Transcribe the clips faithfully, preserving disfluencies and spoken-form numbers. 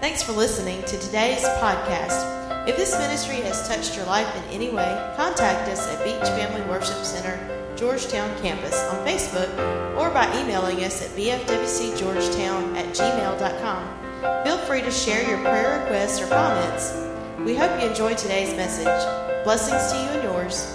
Thanks for listening to today's podcast. If this ministry has touched your life in any way, contact us at Beach Family Worship Center, Georgetown Campus on Facebook or by emailing us at b f w c georgetown at gmail dot com. Feel free to share your prayer requests or comments. We hope you enjoyed today's message. Blessings to you and yours.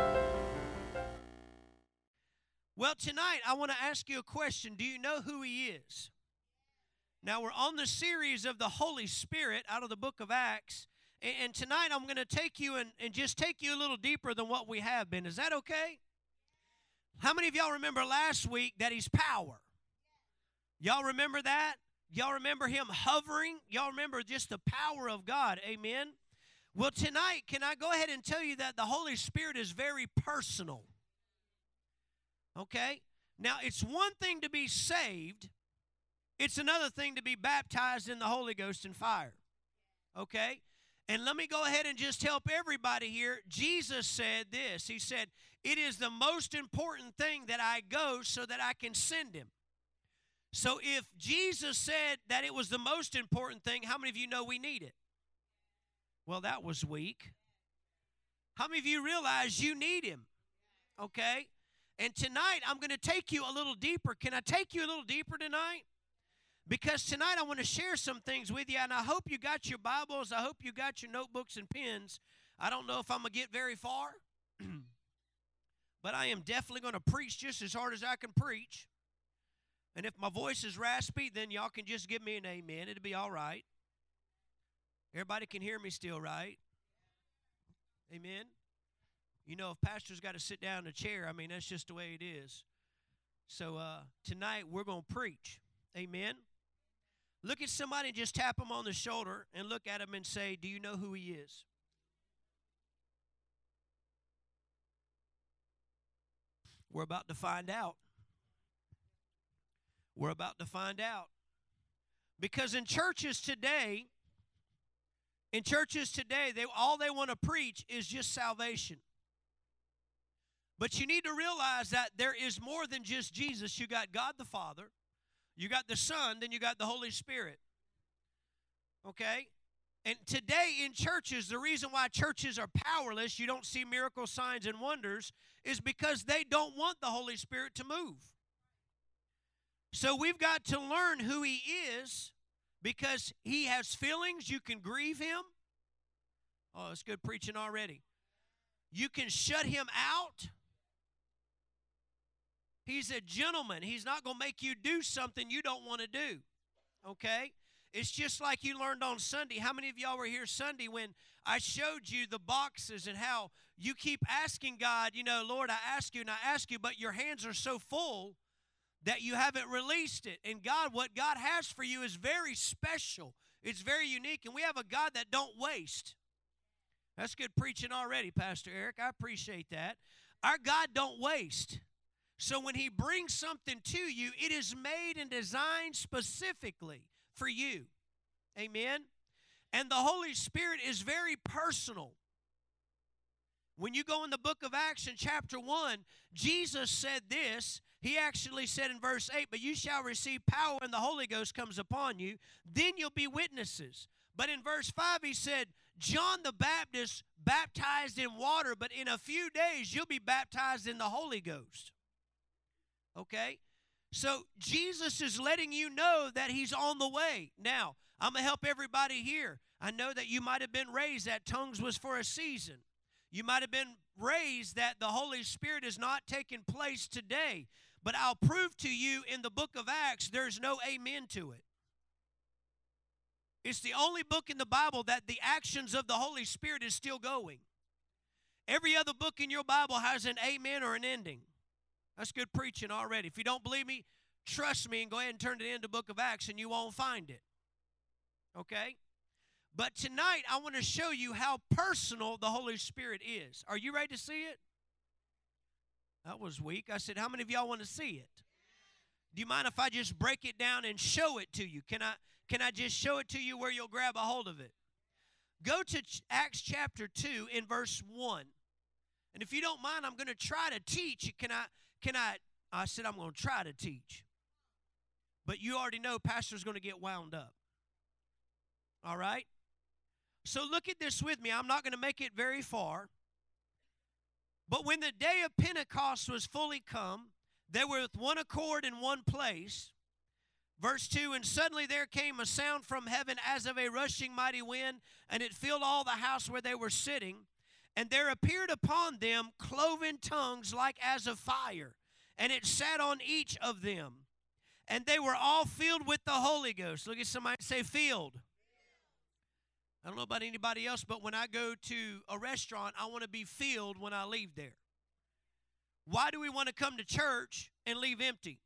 Well, tonight I want to ask you a question. Do you know who He is? Now, we're on the series of the Holy Spirit out of the book of Acts. And tonight I'm going to take you and, and just take you a little deeper than what we have been. Is that okay? How many of y'all remember last week that He's power? Y'all remember that? Y'all remember Him hovering? Y'all remember just the power of God? Amen? Well, tonight, can I go ahead and tell you that the Holy Spirit is very personal? Okay? Now, it's one thing to be saved. It's another thing to be baptized in the Holy Ghost and fire. Okay? And let me go ahead and just help everybody here. Jesus said this. He said, it is the most important thing that I go so that I can send Him. So if Jesus said that it was the most important thing, how many of you know we need it? Well, that was weak. How many of you realize you need Him? Okay? And tonight I'm going to take you a little deeper. Can I take you a little deeper tonight? Because tonight I want to share some things with you, and I hope you got your Bibles. I hope you got your notebooks and pens. I don't know if I'm going to get very far, but I am definitely going to preach just as hard as I can preach. And if my voice is raspy, then y'all can just give me an amen. It'll be all right. Everybody can hear me still, right? Amen? You know, if pastor's got to sit down in a chair, I mean, that's just the way it is. So uh, tonight we're going to preach. Amen? Look at somebody and just tap them on the shoulder and look at them and say, do you know who He is? We're about to find out. We're about to find out. Because in churches today, in churches today, they all they want to preach is just salvation. But you need to realize that there is more than just Jesus. You got God the Father. You got the Son, then you got the Holy Spirit. Okay? And today in churches, the reason why churches are powerless, you don't see miracles, signs, and wonders, is because they don't want the Holy Spirit to move. So we've got to learn who He is, because He has feelings. You can grieve Him. Oh, it's good preaching already. You can shut Him out. He's a gentleman. He's not going to make you do something you don't want to do, okay? It's just like you learned on Sunday. How many of y'all were here Sunday when I showed you the boxes and how you keep asking God, you know, Lord, I ask you and I ask you, but your hands are so full that you haven't released it. And God, what God has for you is very special. It's very unique, and we have a God that don't waste. That's good preaching already, Pastor Eric. I appreciate that. Our God don't waste. So when He brings something to you, it is made and designed specifically for you. Amen? And the Holy Spirit is very personal. When you go in the book of Acts in chapter one, Jesus said this. He actually said in verse eight, but you shall receive power when the Holy Ghost comes upon you. Then you'll be witnesses. But in verse five, He said, John the Baptist baptized in water, but in a few days you'll be baptized in the Holy Ghost. Okay? So Jesus is letting you know that He's on the way. Now, I'm going to help everybody here. I know that you might have been raised that tongues was for a season. You might have been raised that the Holy Spirit is not taking place today. But I'll prove to you in the book of Acts, there's no amen to it. It's the only book in the Bible that the actions of the Holy Spirit is still going. Every other book in your Bible has an amen or an ending. That's good preaching already. If you don't believe me, trust me and go ahead and turn it into the book of Acts and you won't find it. Okay? But tonight I want to show you how personal the Holy Spirit is. Are you ready to see it? That was weak. I said, how many of y'all want to see it? Do you mind if I just break it down and show it to you? Can I, can I just show it to you where you'll grab a hold of it? Go to Acts chapter two in verse one. And if you don't mind, I'm going to try to teach. Can I, can I, I said I'm going to try to teach. But you already know pastor's going to get wound up. All right? So look at this with me. I'm not going to make it very far. But when the day of Pentecost was fully come, they were with one accord in one place. Verse two, and suddenly there came a sound from heaven as of a rushing mighty wind, and it filled all the house where they were sitting. And there appeared upon them cloven tongues like as of fire, and it sat on each of them. And they were all filled with the Holy Ghost. Look at somebody say filled. I don't know about anybody else, but when I go to a restaurant, I want to be filled when I leave there. Why do we want to come to church and leave empty?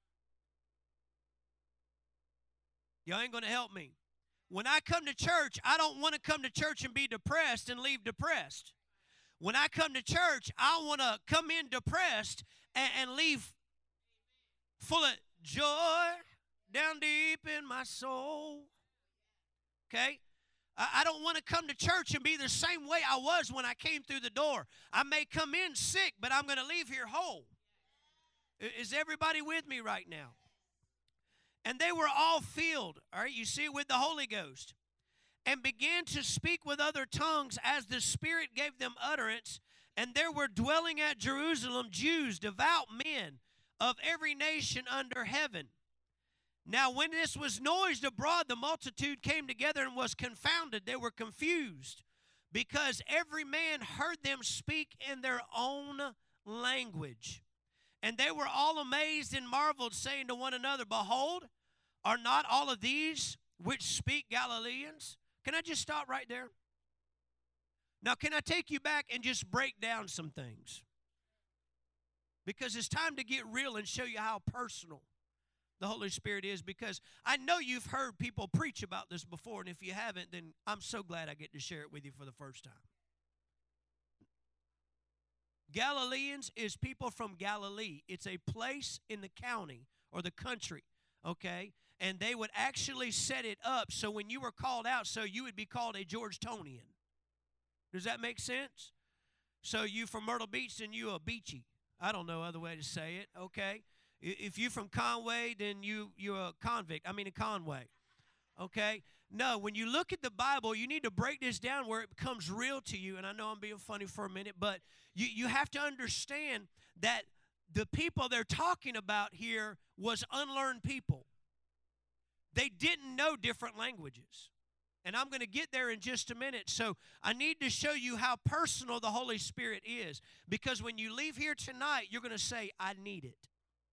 Y'all ain't going to help me. When I come to church, I don't want to come to church and be depressed and leave depressed. When I come to church, I want to come in depressed and, and leave full of joy down deep in my soul. Okay? I, I don't want to come to church and be the same way I was when I came through the door. I may come in sick, but I'm going to leave here whole. Is everybody with me right now? And they were all filled, all right, you see, with the Holy Ghost, and began to speak with other tongues as the Spirit gave them utterance. And there were dwelling at Jerusalem Jews, devout men of every nation under heaven. Now when this was noised abroad, the multitude came together and was confounded. They were confused, because every man heard them speak in their own language. And they were all amazed and marveled, saying to one another, behold, are not all of these which speak Galileans? Can I just stop right there? Now, can I take you back and just break down some things? Because it's time to get real and show you how personal the Holy Spirit is. Because I know you've heard people preach about this before, and if you haven't, then I'm so glad I get to share it with you for the first time. Galileans is people from Galilee. It's a place in the county or the country, okay? And they would actually set it up so when you were called out, so you would be called a Georgetonian. Does that make sense? So you from Myrtle Beach, then you a Beachy. I don't know other way to say it, okay? If you from Conway, then you, you're a convict. I mean a Conway, okay? No, when you look at the Bible, you need to break this down where it becomes real to you. And I know I'm being funny for a minute, but you, you have to understand that the people they're talking about here was unlearned people. They didn't know different languages. And I'm going to get there in just a minute. So I need to show you how personal the Holy Spirit is. Because when you leave here tonight, you're going to say, I need it.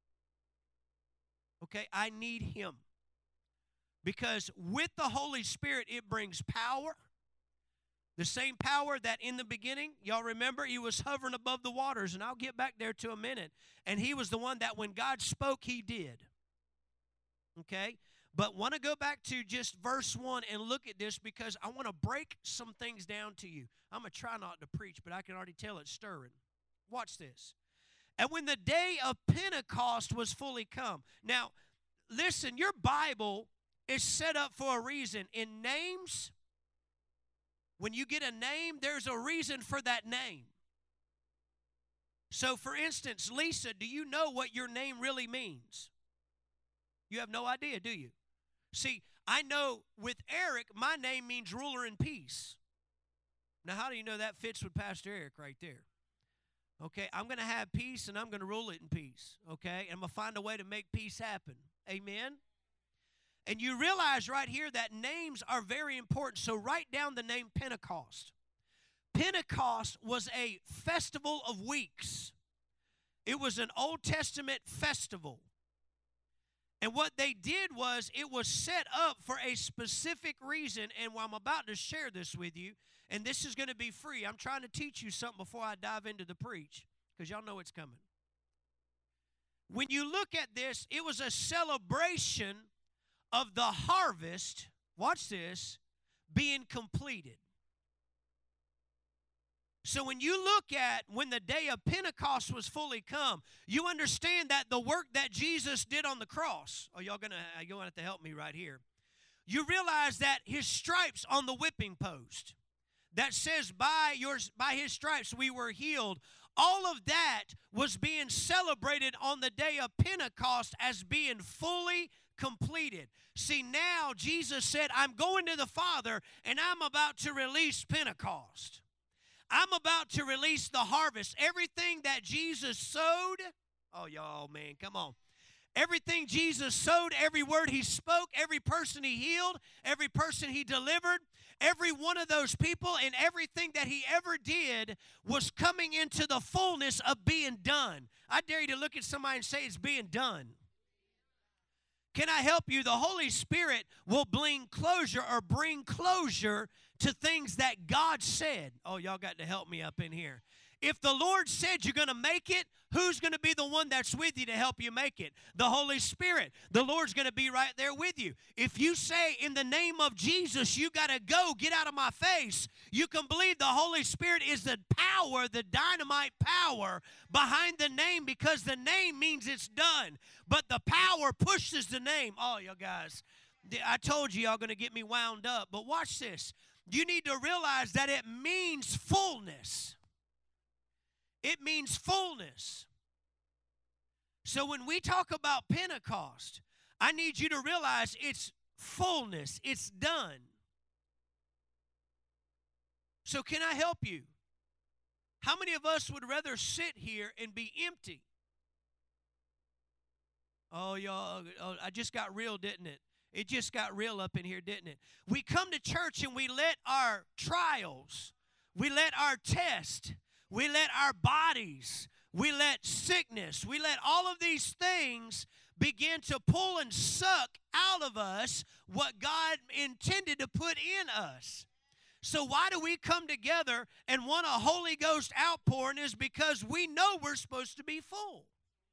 Okay, I need Him. Because with the Holy Spirit, it brings power. The same power that in the beginning, y'all remember, He was hovering above the waters. And I'll get back there to a minute. And He was the one that when God spoke, He did. Okay? But want to go back to just verse one and look at this, because I want to break some things down to you. I'm going to try not to preach, but I can already tell it's stirring. Watch this. And when the day of Pentecost was fully come. Now, listen, your Bible is set up for a reason. In names, when you get a name, there's a reason for that name. So, for instance, Lisa, do you know what your name really means? You have no idea, do you? See, I know with Eric, my name means ruler in peace. Now, how do you know that fits with Pastor Eric right there? Okay, I'm going to have peace and I'm going to rule it in peace. Okay, and I'm going to find a way to make peace happen. Amen? And you realize right here that names are very important. So write down the name Pentecost. Pentecost was a festival of weeks. It was an Old Testament festival. And what they did was it was set up for a specific reason. And I'm about to share this with you. And this is going to be free. I'm trying to teach you something before I dive into the preach, because y'all know it's coming. When you look at this, it was a celebration of the harvest, watch this, being completed. So when you look at when the day of Pentecost was fully come, you understand that the work that Jesus did on the cross, oh, y'all gonna, you're gonna have to help me right here. You realize that His stripes on the whipping post, that says by yours, by His stripes we were healed. All of that was being celebrated on the day of Pentecost as being fully completed. See, now Jesus said, I'm going to the Father, and I'm about to release Pentecost. I'm about to release the harvest. Everything that Jesus sowed, oh, y'all, man, come on. Everything Jesus sowed, every word he spoke, every person he healed, every person he delivered, every one of those people and everything that he ever did was coming into the fullness of being done. I dare you to look at somebody and say it's being done. Can I help you? The Holy Spirit will bring closure or bring closure to things that God said. Oh, y'all got to help me up in here. If the Lord said you're going to make it, who's going to be the one that's with you to help you make it? The Holy Spirit. The Lord's going to be right there with you. If you say, in the name of Jesus, you got to go, get out of my face, you can believe the Holy Spirit is the power, the dynamite power behind the name, because the name means it's done. But the power pushes the name. Oh, you guys, I told you y'all going to get me wound up. But watch this. You need to realize that it means fullness. It means fullness. So when we talk about Pentecost, I need you to realize it's fullness. It's done. So can I help you? How many of us would rather sit here and be empty? Oh, y'all, oh, I just got real, didn't it? It just got real up in here, didn't it? We come to church and we let our trials, we let our test, we let our bodies, we let sickness, we let all of these things begin to pull and suck out of us what God intended to put in us. So why do we come together and want a Holy Ghost outpouring? Is because we know we're supposed to be full.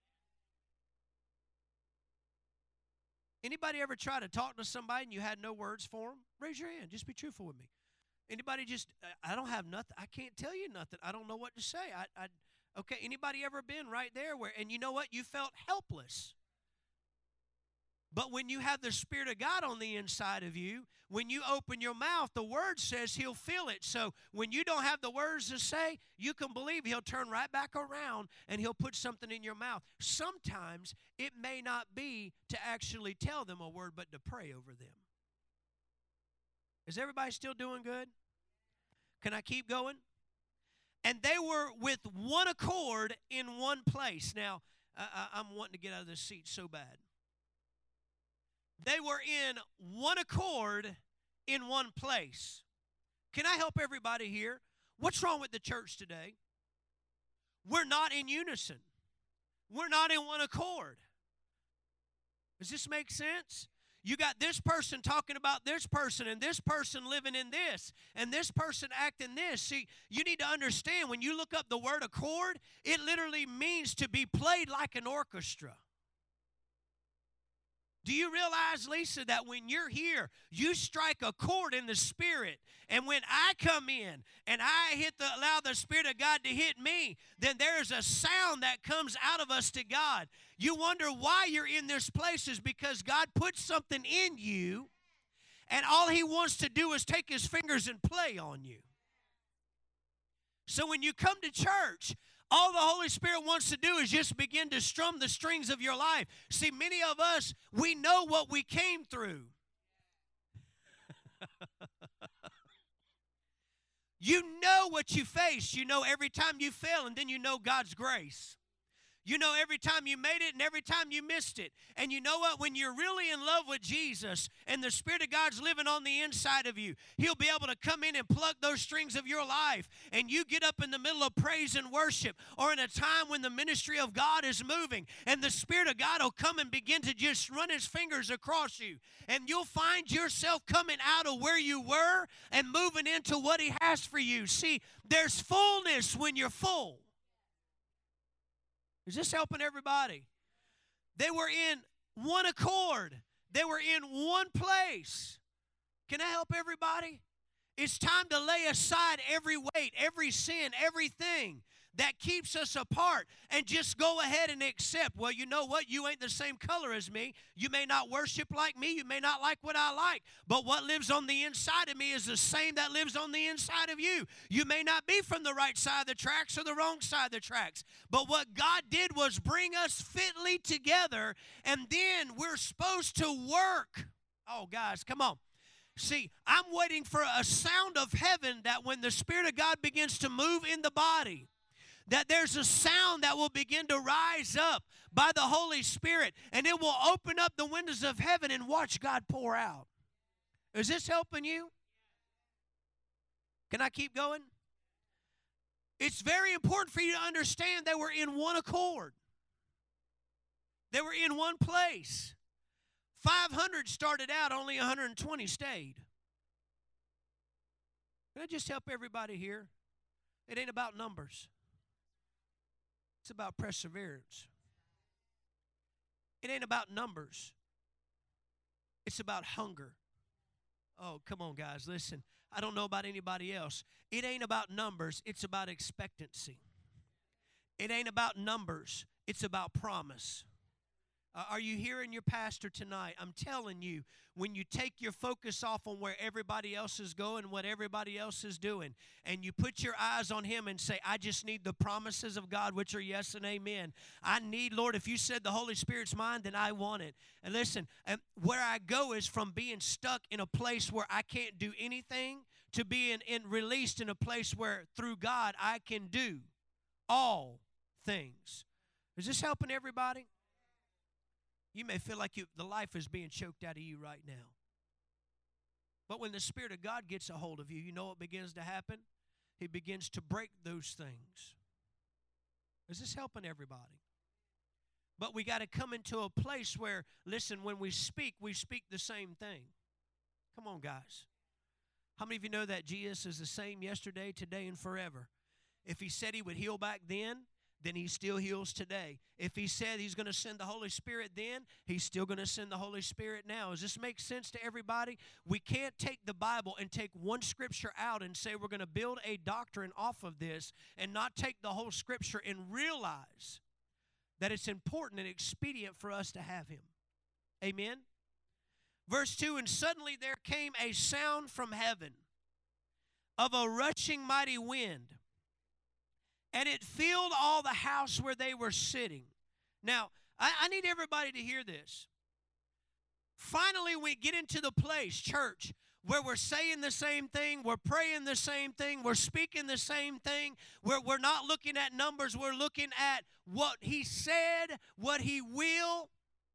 Anybody ever try to talk to somebody and you had no words for them? Raise your hand. Just be truthful with me. Anybody just, I don't have nothing. I can't tell you nothing. I don't know what to say. I, I, okay, anybody ever been right there where, and you know what? You felt helpless. But when you have the Spirit of God on the inside of you, when you open your mouth, the Word says He'll fill it. So when you don't have the words to say, you can believe He'll turn right back around and He'll put something in your mouth. Sometimes it may not be to actually tell them a word, but to pray over them. Is everybody still doing good? Can I keep going? And they were with one accord in one place. Now, I, I'm wanting to get out of this seat so bad. They were in one accord in one place. Can I help everybody here? What's wrong with the church today? We're not in unison. We're not in one accord. Does this make sense? You got this person talking about this person, and this person living in this, and this person acting this. See, you need to understand, when you look up the word accord, it literally means to be played like an orchestra. Do you realize, Lisa, that when you're here, you strike a chord in the Spirit, and when I come in and I hit the allow the Spirit of God to hit me, then there's a sound that comes out of us to God. You wonder why you're in this place is because God put something in you, and all He wants to do is take His fingers and play on you. So when you come to church, all the Holy Spirit wants to do is just begin to strum the strings of your life. See, many of us, we know what we came through. You know what you faced. You know every time you fail, and then you know God's grace. You know every time you made it and every time you missed it. And you know what? When you're really in love with Jesus and the Spirit of God's living on the inside of you, He'll be able to come in and pluck those strings of your life. And you get up in the middle of praise and worship, or in a time when the ministry of God is moving, and the Spirit of God will come and begin to just run His fingers across you. And you'll find yourself coming out of where you were and moving into what He has for you. See, there's fullness when you're full. Is this helping everybody? They were in one accord. They were in one place. Can I help everybody? It's time to lay aside every weight, every sin, everything that keeps us apart and just go ahead and accept, well, you know what? You ain't the same color as me. You may not worship like me. You may not like what I like. But what lives on the inside of me is the same that lives on the inside of you. You may not be from the right side of the tracks or the wrong side of the tracks. But what God did was bring us fitly together, and then we're supposed to work. Oh, guys, come on. See, I'm waiting for a sound of heaven that when the Spirit of God begins to move in the body, that there's a sound that will begin to rise up by the Holy Spirit, and it will open up the windows of heaven and watch God pour out. Is this helping you? Can I keep going? It's very important for you to understand they were in one accord. They were in one place. five hundred started out, only one hundred twenty stayed. Can I just help everybody here? It ain't about numbers. It's about perseverance. It ain't about numbers. It's about hunger. Oh, come on, guys, listen. I don't know about anybody else. It ain't about numbers. It's about expectancy. It ain't about numbers. It's about promise. Uh, are you hearing your pastor tonight? I'm telling you, when you take your focus off on where everybody else is going, what everybody else is doing, and you put your eyes on Him and say, I just need the promises of God, which are yes and amen. I need, Lord, if you said the Holy Spirit's mine, then I want it. And listen, and where I go is from being stuck in a place where I can't do anything to being in, released in a place where through God I can do all things. Is this helping everybody? You may feel like you, the life is being choked out of you right now. But when the Spirit of God gets a hold of you, you know what begins to happen? He begins to break those things. Is this helping everybody? But we got to come into a place where, listen, when we speak, we speak the same thing. Come on, guys. How many of you know that Jesus is the same yesterday, today, and forever? If He said He would heal back then, then He still heals today. If He said He's going to send the Holy Spirit then, He's still going to send the Holy Spirit now. Does this make sense to everybody? We can't take the Bible and take one scripture out and say we're going to build a doctrine off of this and not take the whole scripture and realize that it's important and expedient for us to have Him. Amen? Verse two, and suddenly there came a sound from heaven of a rushing mighty wind, and it filled all the house where they were sitting. Now, I, I need everybody to hear this. Finally, we get into the place, church, where we're saying the same thing, we're praying the same thing, we're speaking the same thing, where we're not looking at numbers, we're looking at what He said, what He will.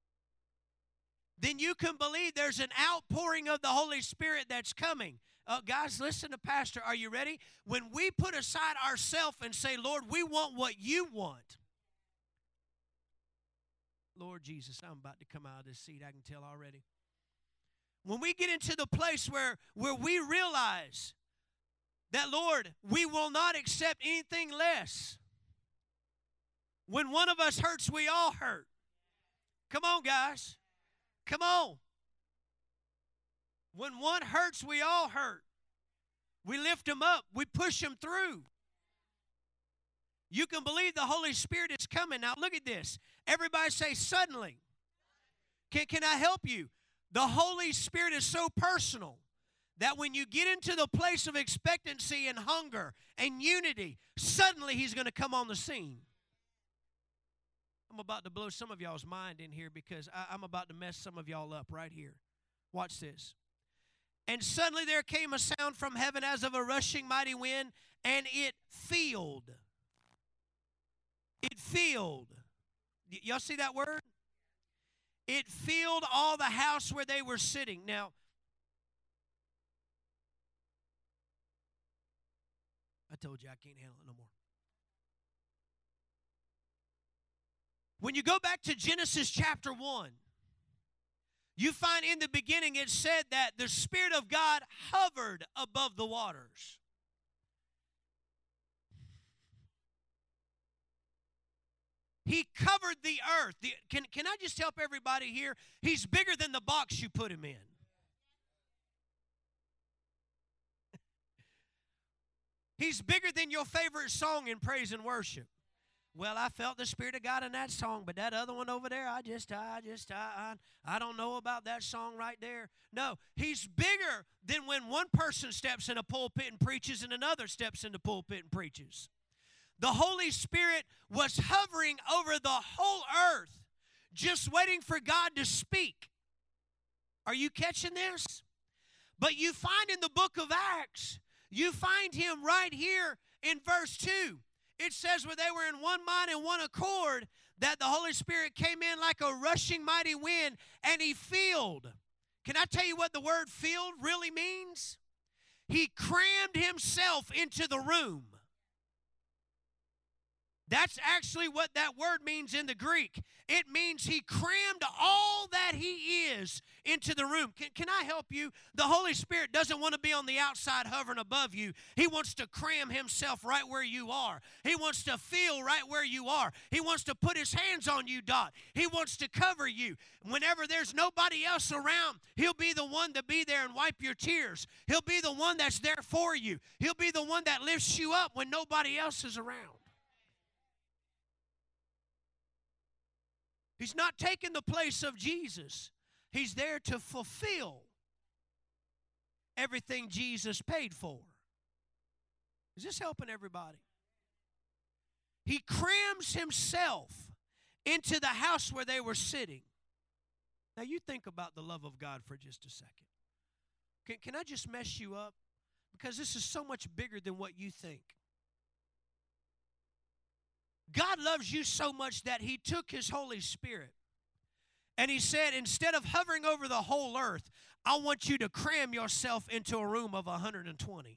Then you can believe there's an outpouring of the Holy Spirit that's coming. Uh, guys, listen to Pastor. Are you ready? When we put aside ourselves and say, Lord, we want what you want. Lord Jesus, I'm about to come out of this seat. I can tell already. When we get into the place where, where we realize that, Lord, we will not accept anything less. When one of us hurts, we all hurt. Come on, guys. Come on. When one hurts, we all hurt. We lift them up. We push them through. You can believe the Holy Spirit is coming. Now, look at this. Everybody say, suddenly. Can, can I help you? The Holy Spirit is so personal that when you get into the place of expectancy and hunger and unity, suddenly He's going to come on the scene. I'm about to blow some of y'all's mind in here because I, I'm about to mess some of y'all up right here. Watch this. And suddenly there came a sound from heaven as of a rushing mighty wind, and it filled. It filled. Y- y'all see that word? It filled all the house where they were sitting. Now, I told you I can't handle it no more. When you go back to Genesis chapter one, you find in the beginning it said that the Spirit of God hovered above the waters. He covered the earth. The, can, can I just help everybody here? He's bigger than the box you put Him in. He's bigger than your favorite song in praise and worship. Well, I felt the Spirit of God in that song, but that other one over there, I just, I just, I, I, I don't know about that song right there. No, He's bigger than when one person steps in a pulpit and preaches and another steps in the pulpit and preaches. The Holy Spirit was hovering over the whole earth, just waiting for God to speak. Are you catching this? But you find in the book of Acts, you find Him right here in verse two. It says where they were in one mind and one accord, that the Holy Spirit came in like a rushing mighty wind, and He filled. Can I tell you what the word filled really means? He crammed Himself into the room. That's actually what that word means in the Greek. It means He crammed all that He is into the room. Can, can I help you? The Holy Spirit doesn't want to be on the outside hovering above you. He wants to cram Himself right where you are. He wants to feel right where you are. He wants to put His hands on you, Dot. He wants to cover you. Whenever there's nobody else around, He'll be the one to be there and wipe your tears. He'll be the one that's there for you. He'll be the one that lifts you up when nobody else is around. He's not taking the place of Jesus. He's there to fulfill everything Jesus paid for. Is this helping everybody? He crams Himself into the house where they were sitting. Now you think about the love of God for just a second. Can, can I just mess you up? Because this is so much bigger than what you think. God loves you so much that He took His Holy Spirit and He said, instead of hovering over the whole earth, I want you to cram yourself into a room of one hundred twenty.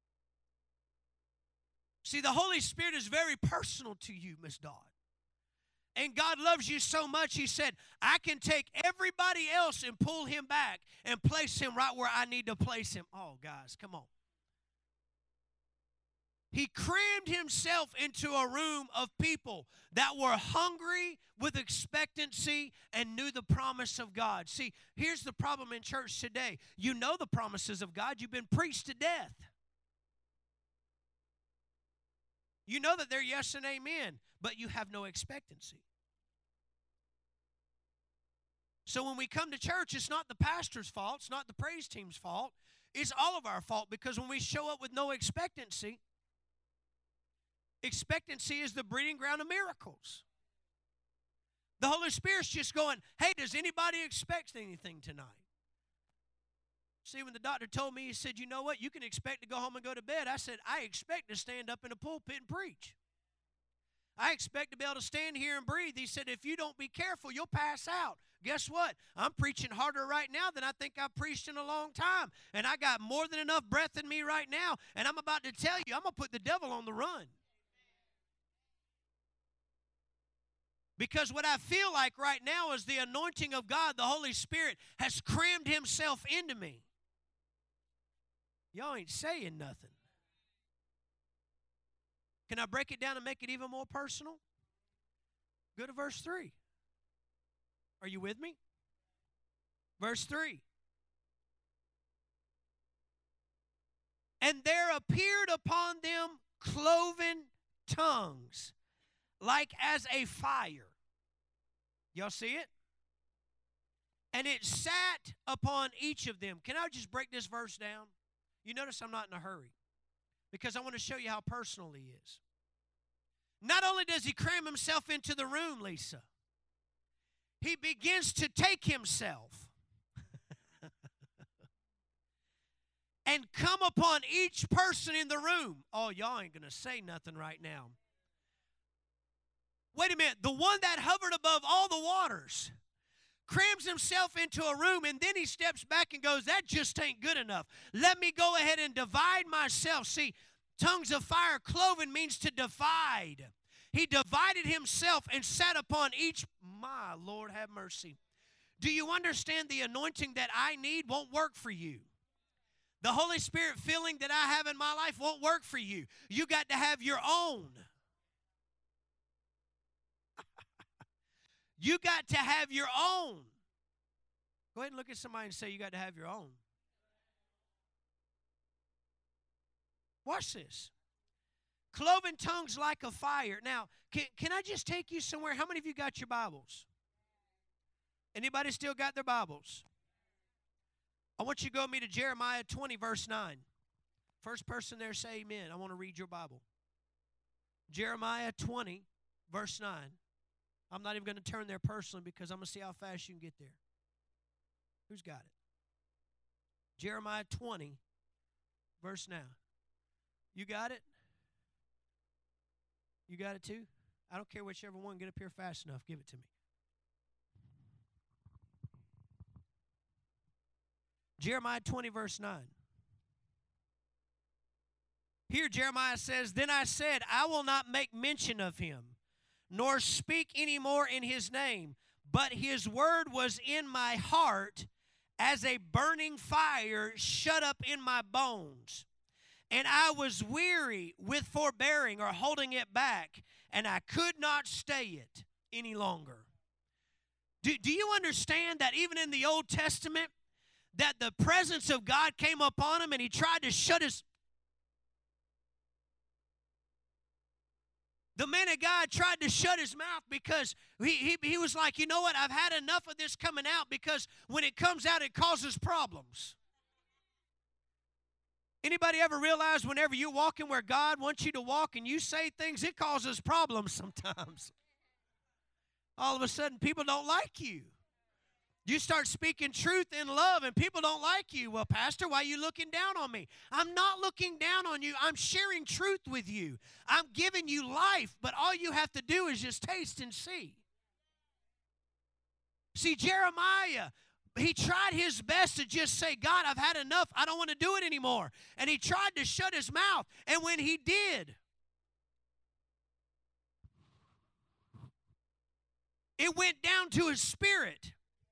See, the Holy Spirit is very personal to you, Miss Dodd. And God loves you so much, He said, I can take everybody else and pull him back and place him right where I need to place him. Oh, guys, come on. He crammed Himself into a room of people that were hungry with expectancy and knew the promise of God. See, here's the problem in church today. You know the promises of God. You've been preached to death. You know that they're yes and amen, but you have no expectancy. So when we come to church, it's not the pastor's fault. It's not the praise team's fault. It's all of our fault, because when we show up with no expectancy, expectancy is the breeding ground of miracles. The Holy Spirit's just going, hey, does anybody expect anything tonight? See, when the doctor told me, he said, you know what, you can expect to go home and go to bed. I said, I expect to stand up in a pulpit and preach. I expect to be able to stand here and breathe. He said, if you don't be careful, you'll pass out. Guess what? I'm preaching harder right now than I think I've preached in a long time. And I got more than enough breath in me right now. And I'm about to tell you, I'm going to put the devil on the run. Because what I feel like right now is the anointing of God, the Holy Spirit, has crammed Himself into me. Y'all ain't saying nothing. Can I break it down and make it even more personal? Go to verse three. Are you with me? Verse three. And there appeared upon them cloven tongues, like as a fire. Y'all see it? And it sat upon each of them. Can I just break this verse down? You notice I'm not in a hurry, because I want to show you how personal He is. Not only does He cram Himself into the room, Lisa, He begins to take Himself and come upon each person in the room. Oh, y'all ain't going to say nothing right now. Wait a minute. The one that hovered above all the waters crams himself into a room, and then He steps back and goes, that just ain't good enough. Let me go ahead and divide myself. See, tongues of fire, cloven, means to divide. He divided Himself and sat upon each. My Lord, have mercy. Do you understand the anointing that I need won't work for you? The Holy Spirit filling that I have in my life won't work for you. You got to have your own. You got to have your own. Go ahead and look at somebody and say, you got to have your own. Watch this. Cloven tongues like a fire. Now, can, can I just take you somewhere? How many of you got your Bibles? Anybody still got their Bibles? I want you to go with me to Jeremiah twenty, verse nine. First person there say amen. I want to read your Bible. Jeremiah twenty, verse nine. I'm not even going to turn there personally because I'm going to see how fast you can get there. Who's got it? Jeremiah twenty, verse nine. You got it? You got it too? I don't care whichever one. Get up here fast enough. Give it to me. Jeremiah twenty, verse nine. Here Jeremiah says, Then I said, I will not make mention of him, nor speak any more in his name, but his word was in my heart as a burning fire shut up in my bones. And I was weary with forbearing or holding it back, and I could not stay it any longer. Do, do you understand that even in the Old Testament, that the presence of God came upon him and he tried to shut his... The man of God tried to shut his mouth because he, he, he was like, you know what, I've had enough of this coming out because when it comes out, it causes problems. Anybody ever realize whenever you're walking where God wants you to walk and you say things, it causes problems sometimes. All of a sudden, people don't like you. You start speaking truth in love and people don't like you. Well, Pastor, why are you looking down on me? I'm not looking down on you. I'm sharing truth with you. I'm giving you life, but all you have to do is just taste and see. See, Jeremiah, he tried his best to just say, God, I've had enough. I don't want to do it anymore. And he tried to shut his mouth. And when he did, it went down to his spirit.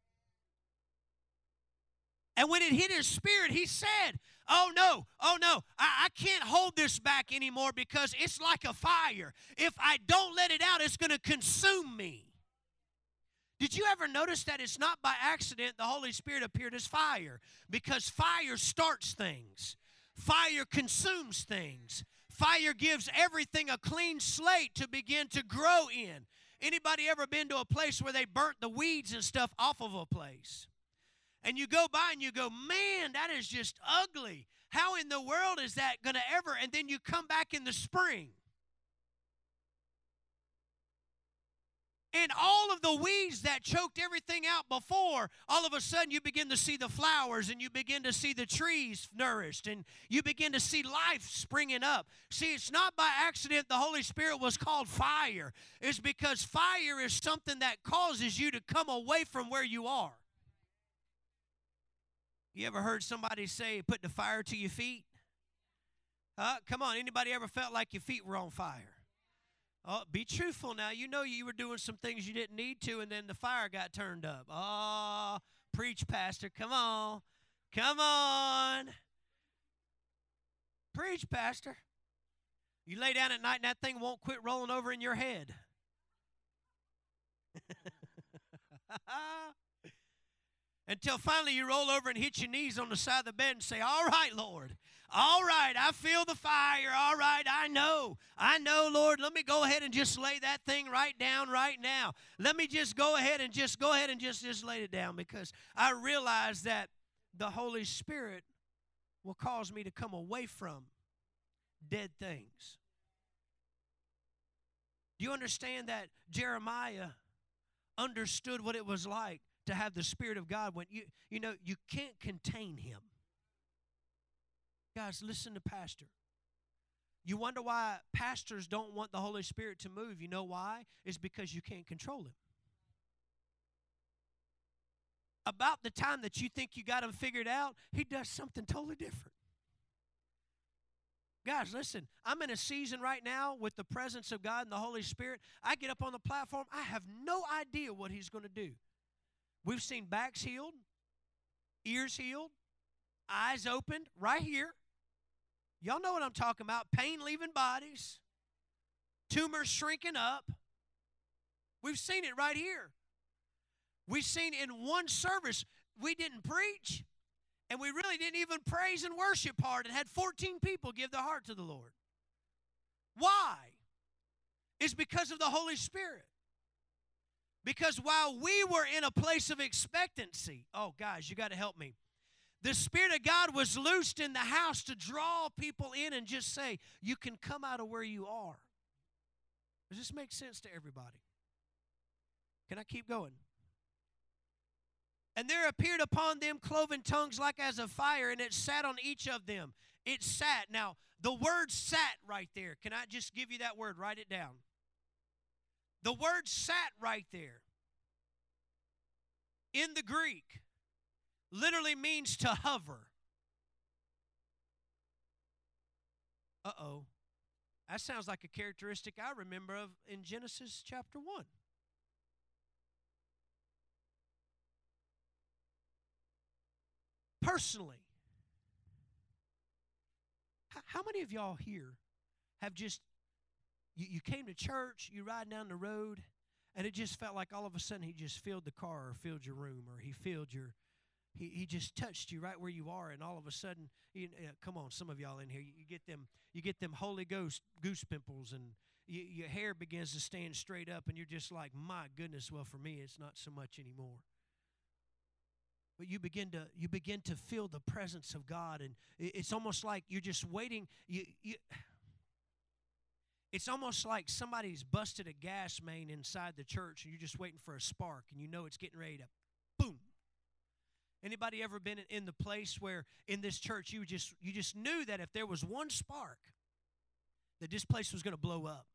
And when it hit his spirit, he said, oh, no, oh, no, I, I can't hold this back anymore because it's like a fire. If I don't let it out, it's going to consume me. Did you ever notice that it's not by accident the Holy Spirit appeared as fire? Because fire starts things. Fire consumes things. Fire gives everything a clean slate to begin to grow in. Anybody ever been to a place where they burnt the weeds and stuff off of a place? And you go by and you go, man, that is just ugly. How in the world is that going to ever? And then you come back in the spring. And all of the weeds that choked everything out before, all of a sudden you begin to see the flowers and you begin to see the trees nourished and you begin to see life springing up. See, it's not by accident the Holy Spirit was called fire. It's because fire is something that causes you to come away from where you are. You ever heard somebody say, put the fire to your feet? Uh, come on, anybody ever felt like your feet were on fire? Oh, be truthful now. You know you were doing some things you didn't need to, and then the fire got turned up. Oh, preach, Pastor. Come on. Come on. Preach, Pastor. You lay down at night and that thing won't quit rolling over in your head. Until finally you roll over and hit your knees on the side of the bed and say, all right, Lord. All right, I feel the fire. All right, I know. I know, Lord. Let me go ahead and just lay that thing right down right now. Let me just go ahead and just go ahead and just, just lay it down because I realize that the Holy Spirit will cause me to come away from dead things. Do you understand that Jeremiah understood what it was like to have the Spirit of God when you, you know, you can't contain him. Guys, listen to Pastor. You wonder why pastors don't want the Holy Spirit to move. You know why? It's because you can't control him. About the time that you think you got him figured out, he does something totally different. Guys, listen, I'm in a season right now with the presence of God and the Holy Spirit. I get up on the platform, I have no idea what he's going to do. We've seen backs healed, ears healed, eyes opened right here. Y'all know what I'm talking about. Pain leaving bodies, tumors shrinking up. We've seen it right here. We've seen in one service, we didn't preach, and we really didn't even praise and worship hard and had fourteen people give their heart to the Lord. Why? It's because of the Holy Spirit. Because while we were in a place of expectancy, oh, guys, you got to help me. The Spirit of God was loosed in the house to draw people in and just say, you can come out of where you are. Does this make sense to everybody? Can I keep going? And there appeared upon them cloven tongues like as of fire, and it sat on each of them. It sat. Now, the word sat right there. Can I just give you that word? Write it down. The word sat right there in the Greek literally means to hover. Uh-oh. That sounds like a characteristic I remember of in Genesis chapter one. Personally, how many of y'all here have just, you, you came to church, you ride down the road, and it just felt like all of a sudden he just filled the car or filled your room or he filled your, he, he just touched you right where you are, and all of a sudden, you, uh, come on, some of y'all in here, you, you get them, you get them Holy Ghost goose pimples, and you, your hair begins to stand straight up, and you're just like, my goodness, well, for me, it's not so much anymore. But you begin to you begin to feel the presence of God, and it's almost like you're just waiting. You, you, it's almost like somebody's busted a gas main inside the church, and you're just waiting for a spark, and you know it's getting ready to boom. Anybody ever been in the place where in this church you just you just knew that if there was one spark, that this place was going to blow up?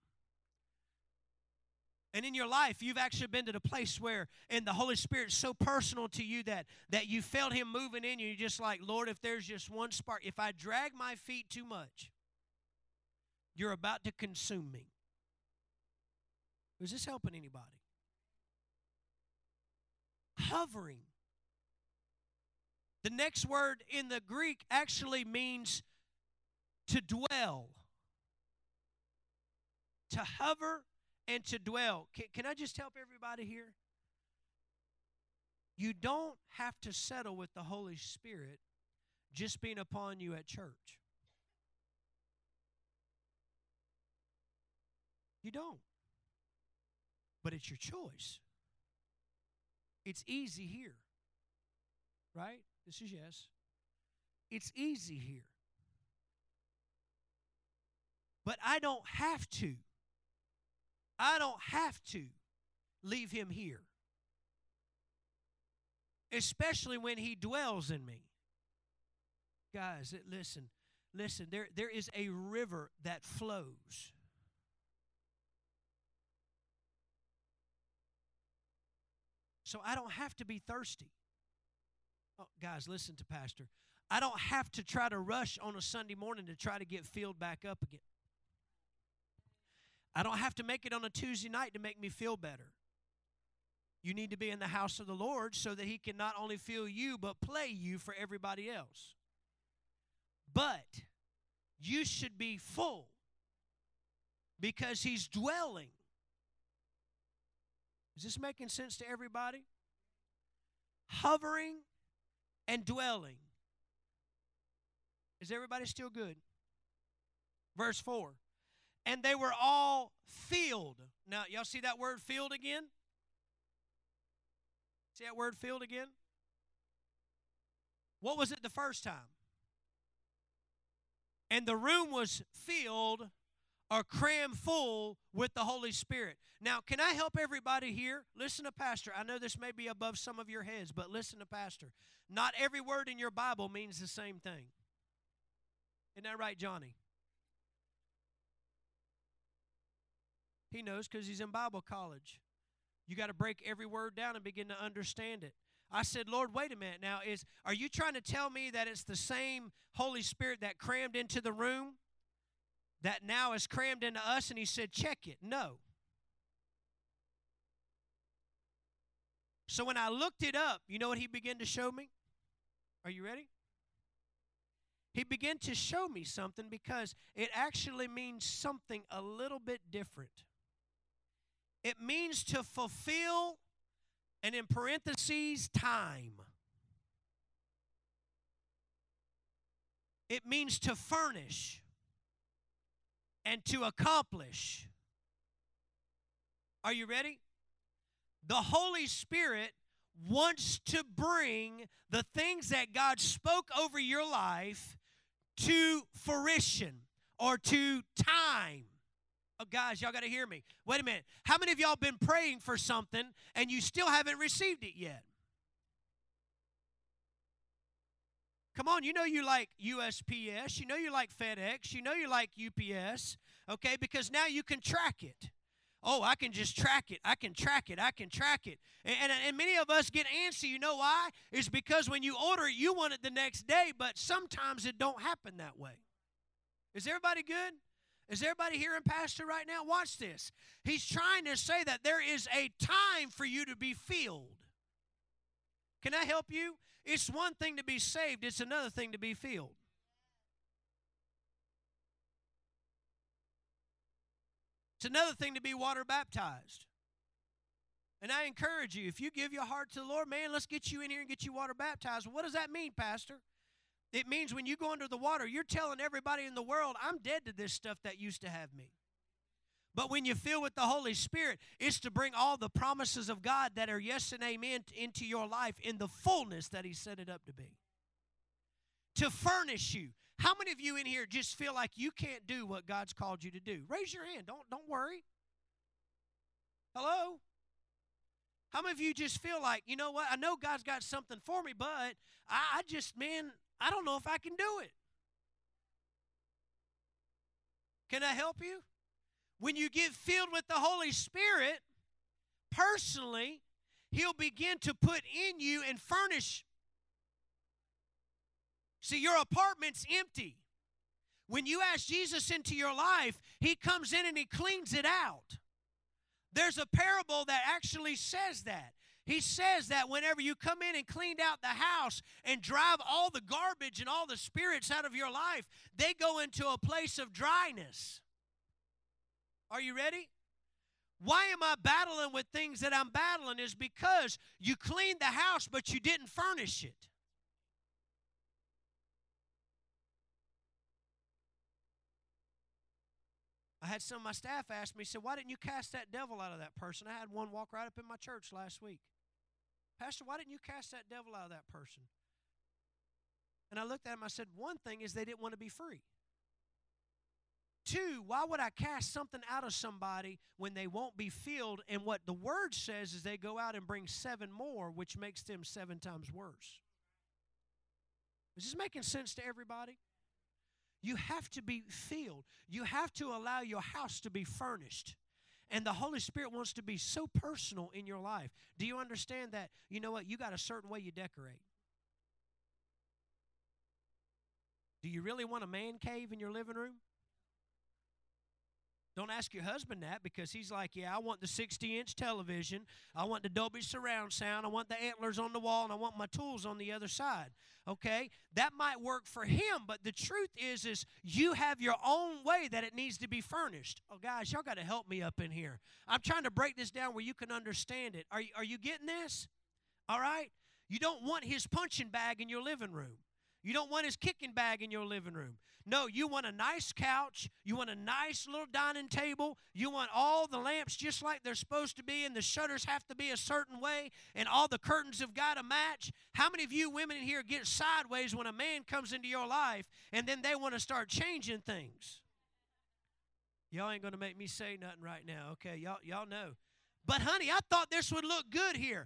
And in your life, you've actually been to the place where, and the Holy Spirit's so personal to you that, that you felt Him moving in you. You're just like, Lord, if there's just one spark, if I drag my feet too much, you're about to consume me. Is this helping anybody? Hovering. The next word in the Greek actually means to dwell. To hover and to dwell. Can, can I just help everybody here? You don't have to settle with the Holy Spirit just being upon you at church. You don't. But it's your choice. It's easy here. Right? This is yes. It's easy here. But I don't have to. I don't have to leave Him here. Especially when He dwells in me. Guys, listen, listen, there, there is a river that flows. So I don't have to be thirsty. Oh, guys, listen to Pastor. I don't have to try to rush on a Sunday morning to try to get filled back up again. I don't have to make it on a Tuesday night to make me feel better. You need to be in the house of the Lord so that He can not only fill you, but play you for everybody else. But you should be full because He's dwelling. Is this making sense to everybody? Hovering and dwelling. Is everybody still good? Verse four. And they were all filled. Now, y'all see that word filled again? See that word filled again? What was it the first time? And the room was filled or crammed full with the Holy Spirit. Now, can I help everybody here? Listen to Pastor. I know this may be above some of your heads, but listen to Pastor. Not every word in your Bible means the same thing. Isn't that right, Johnny? He knows because he's in Bible college. You got to break every word down and begin to understand it. I said, Lord, wait a minute. Now, is are you trying to tell me that it's the same Holy Spirit that crammed into the room that now is crammed into us? And He said, check it. No. So when I looked it up, you know what He began to show me? Are you ready? He began to show me something because it actually means something a little bit different. It means to fulfill, and in parentheses, time. It means to furnish. and to accomplish. Are you ready? The Holy Spirit wants to bring the things that God spoke over your life to fruition or to time. Oh, guys, y'all got to hear me. Wait a minute. How many of y'all been praying for something and you still haven't received it yet? Come on, you know you like U S P S, you know you like FedEx, you know you like U P S, okay, because now you can track it. Oh, I can just track it, I can track it, I can track it. And, and, and many of us get antsy, you know why? It's because when you order it, you want it the next day, but sometimes it don't happen that way. Is everybody good? Is everybody hearing Pastor right now? Watch this. He's trying to say that there is a time for you to be filled. Can I help you? It's one thing to be saved. It's another thing to be filled. It's another thing to be water baptized. And I encourage you, if you give your heart to the Lord, man, let's get you in here and get you water baptized. Well, what does that mean, Pastor? It means when you go under the water, you're telling everybody in the world, I'm dead to this stuff that used to have me. But when you fill with the Holy Spirit, it's to bring all the promises of God that are yes and amen into your life in the fullness that He set it up to be. To furnish you. How many of you in here just feel like you can't do what God's called you to do? Raise your hand. Don't, don't worry. Hello? How many of you just feel like, you know what, I know God's got something for me, but I, I just, man, I don't know if I can do it. Can I help you? When you get filled with the Holy Spirit, personally, He'll begin to put in you and furnish. See, your apartment's empty. When you ask Jesus into your life, He comes in and He cleans it out. There's a parable that actually says that. He says that whenever you come in and clean out the house and drive all the garbage and all the spirits out of your life, they go into a place of dryness. Are you ready? Why am I battling with things that I'm battling is because you cleaned the house, but you didn't furnish it. I had some of my staff ask me, said, why didn't you cast that devil out of that person? I had one walk right up in my church last week. Pastor, why didn't you cast that devil out of that person? And I looked at him, I said, one thing is they didn't want to be free. Two, why would I cast something out of somebody when they won't be filled? And what the Word says is they go out and bring seven more, which makes them seven times worse. Is this making sense to everybody? You have to be filled. You have to allow your house to be furnished. And the Holy Spirit wants to be so personal in your life. Do you understand that, you know what, you got a certain way you decorate? Do you really want a man cave in your living room? Don't ask your husband that, because he's like, yeah, I want the sixty-inch television. I want the Dolby surround sound. I want the antlers on the wall, and I want my tools on the other side. Okay? That might work for him, but the truth is, is you have your own way that it needs to be furnished. Oh, guys, y'all got to help me up in here. I'm trying to break this down where you can understand it. Are, are you getting this? All right? You don't want his punching bag in your living room. You don't want his kicking bag in your living room. No, you want a nice couch. You want a nice little dining table. You want all the lamps just like they're supposed to be, and the shutters have to be a certain way, and all the curtains have got to match. How many of you women in here get sideways when a man comes into your life, and then they want to start changing things? Y'all ain't going to make me say nothing right now, okay? Y'all, y'all know. But, honey, I thought this would look good here.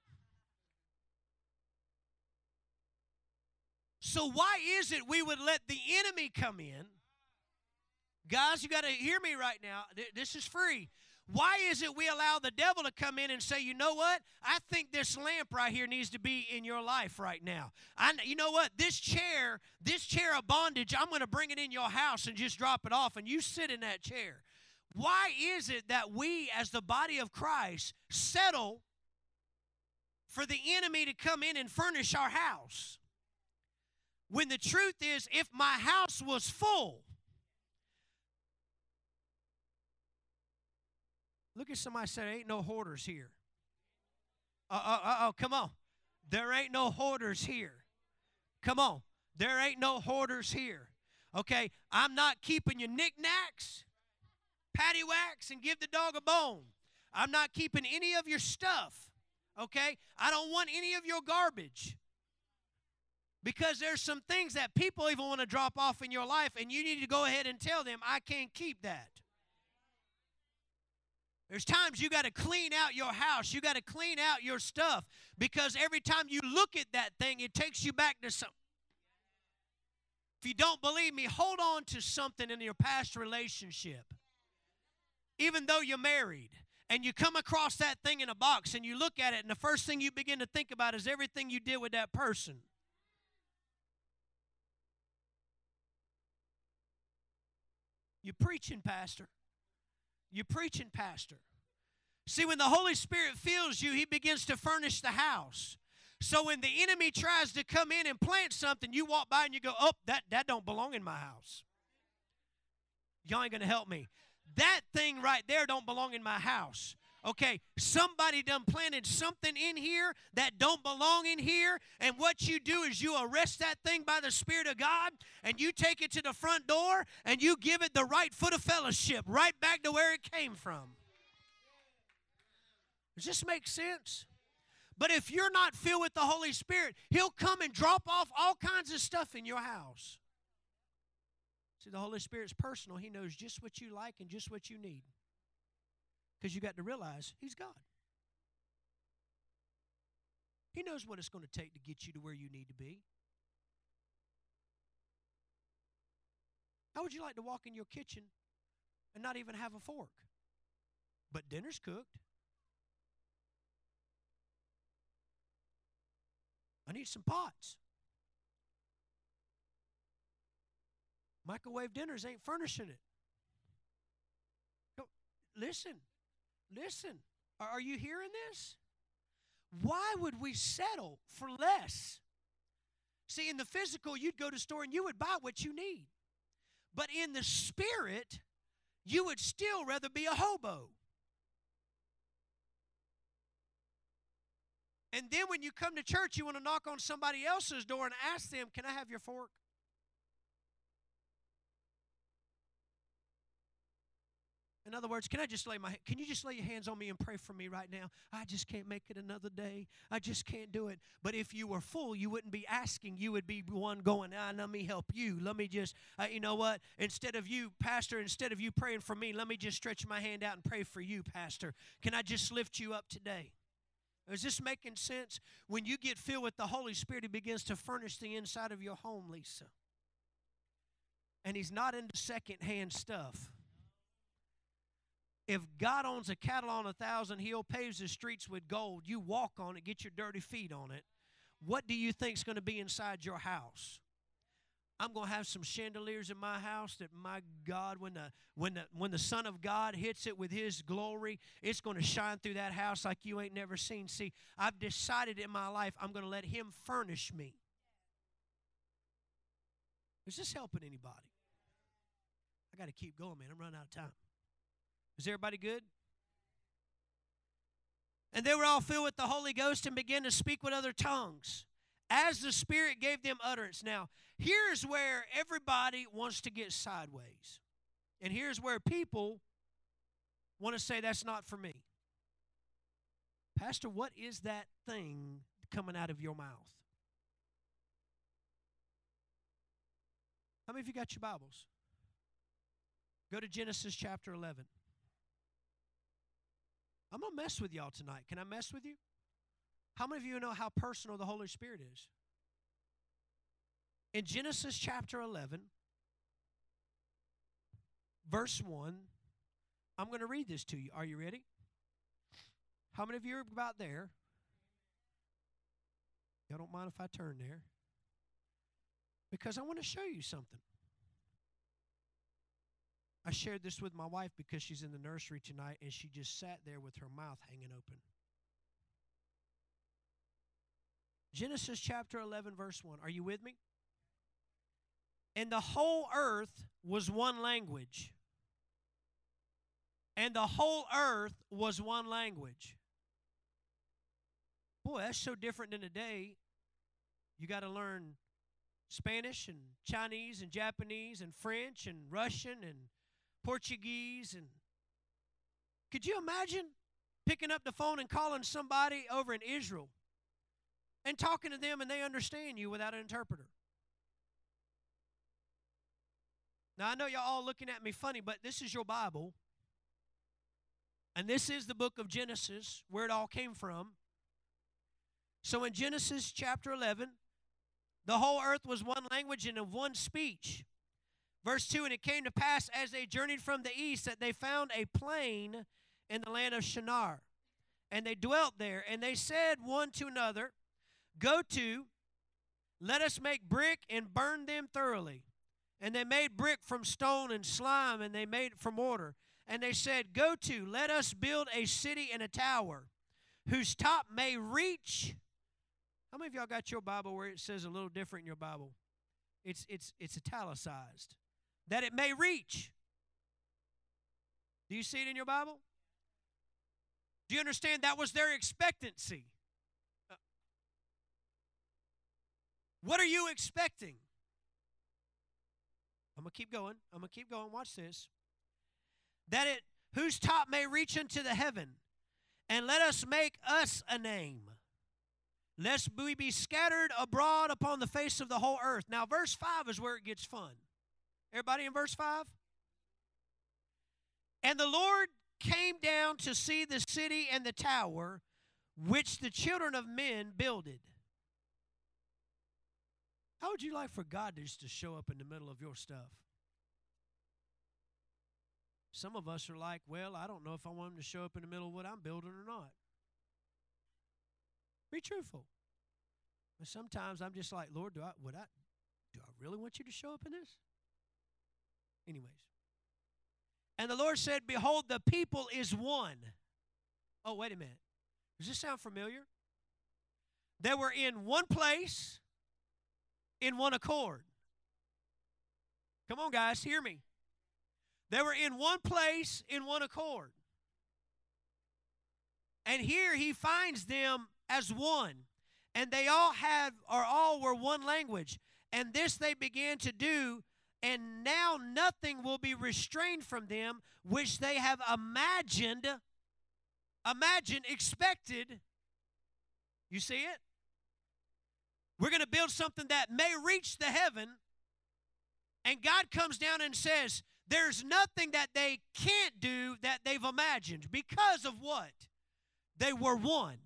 So why is it we would let the enemy come in? Guys, you got to hear me right now. This is free. Why is it we allow the devil to come in and say, you know what? I think this lamp right here needs to be in your life right now. I, you know what? This chair, this chair of bondage, I'm going to bring it in your house and just drop it off, and you sit in that chair. Why is it that we, as the body of Christ, settle for the enemy to come in and furnish our house? When the truth is, if my house was full, look at somebody say, there ain't no hoarders here. Uh, uh, uh, oh, come on. There ain't no hoarders here. Come on. There ain't no hoarders here. Okay, I'm not keeping your knickknacks. patty wax and give the dog a bone. I'm not keeping any of your stuff, okay? I don't want any of your garbage. Because there's some things that people even want to drop off in your life, and you need to go ahead and tell them, I can't keep that. There's times you got to clean out your house. You got to clean out your stuff, because every time you look at that thing, it takes you back to something. If you don't believe me, hold on to something in your past relationship. Even though you're married, and you come across that thing in a box, and you look at it, and the first thing you begin to think about is everything you did with that person. You're preaching, Pastor. You're preaching, Pastor. See, when the Holy Spirit fills you, He begins to furnish the house. So when the enemy tries to come in and plant something, you walk by and you go, oh, that, that don't belong in my house. Y'all ain't going to help me. That thing right there don't belong in my house. Okay, somebody done planted something in here that don't belong in here, and what you do is you arrest that thing by the Spirit of God, and you take it to the front door, and you give it the right foot of fellowship, right back to where it came from. Does this make sense? But if you're not filled with the Holy Spirit, He'll come and drop off all kinds of stuff in your house. See, the Holy Spirit's personal. He knows just what you like and just what you need. Because you got to realize He's God. He knows what it's going to take to get you to where you need to be. How would you like to walk in your kitchen and not even have a fork? But dinner's cooked. I need some pots. Microwave dinners ain't furnishing it. No, listen. Listen, are you hearing this? Why would we settle for less? See, in the physical, you'd go to the store and you would buy what you need. But in the spirit, you would still rather be a hobo. And then when you come to church, you want to knock on somebody else's door and ask them, can I have your fork? In other words, can I just lay my can you just lay your hands on me and pray for me right now? I just can't make it another day. I just can't do it. But if you were full, you wouldn't be asking. You would be one going, ah, let me help you. Let me just, uh, you know what? Instead of you, Pastor, instead of you praying for me, let me just stretch my hand out and pray for you, Pastor. Can I just lift you up today? Is this making sense? When you get filled with the Holy Spirit, He begins to furnish the inside of your home, Lisa. And He's not into secondhand stuff. If God owns a cattle on a thousand hill, paves the streets with gold, you walk on it, get your dirty feet on it, what do you think is going to be inside your house? I'm going to have some chandeliers in my house that, my God, when the, when the, when the Son of God hits it with His glory, it's going to shine through that house like you ain't never seen. See, I've decided in my life I'm going to let Him furnish me. Is this helping anybody? I got to keep going, man. I'm running out of time. Is everybody good? And they were all filled with the Holy Ghost and began to speak with other tongues, as the Spirit gave them utterance. Now, here's where everybody wants to get sideways. And here's where people want to say, that's not for me. Pastor, what is that thing coming out of your mouth? How many of you got your Bibles? Go to Genesis chapter eleven. I'm going to mess with y'all tonight. Can I mess with you? How many of you know how personal the Holy Spirit is? In Genesis chapter eleven, verse one, I'm going to read this to you. Are you ready? How many of you are about there? Y'all don't mind if I turn there? Because I want to show you something. I shared this with my wife because she's in the nursery tonight, and she just sat there with her mouth hanging open. Genesis chapter eleven, verse one. Are you with me? And the whole earth was one language. And the whole earth was one language. Boy, that's so different than today. You got to learn Spanish and Chinese and Japanese and French and Russian and Portuguese and Could you imagine picking up the phone and calling somebody over in Israel and talking to them and they understand you without an interpreter? Now, I know y'all all looking at me funny, but this is your Bible. And this is the book of Genesis, where it all came from. So in Genesis chapter eleven, the whole earth was one language and of one speech. Verse two, and it came to pass as they journeyed from the east that they found a plain in the land of Shinar. And they dwelt there. And they said one to another, go to, let us make brick and burn them thoroughly. And they made brick from stone and slime, and they made it from mortar. And they said, go to, let us build a city and a tower, whose top may reach. How many of y'all got your Bible where it says a little different in your Bible? It's, it's, it's italicized. That it may reach. Do you see it in your Bible? Do you understand that was their expectancy? Uh, what are you expecting? I'm going to keep going. I'm going to keep going. Watch this. That it, whose top may reach unto the heaven, and let us make us a name, lest we be scattered abroad upon the face of the whole earth. Now, verse five is where it gets fun. Everybody in verse five? And the Lord came down to see the city and the tower, which the children of men builded. How would you like for God just to show up in the middle of your stuff? Some of us are like, well, I don't know if I want him to show up in the middle of what I'm building or not. Be truthful. But sometimes I'm just like, Lord, do I would I do I really want you to show up in this? Anyways. And the Lord said, behold, the people is one. Oh, wait a minute. Does this sound familiar? They were in one place, in one accord. Come on, guys, hear me. They were in one place, in one accord. And here he finds them as one. And they all had, or all were one language. And this they began to do, and now nothing will be restrained from them, which they have imagined, imagined, expected. You see it? We're going to build something that may reach the heaven, and God comes down and says, there's nothing that they can't do that they've imagined. Because of what? They were one.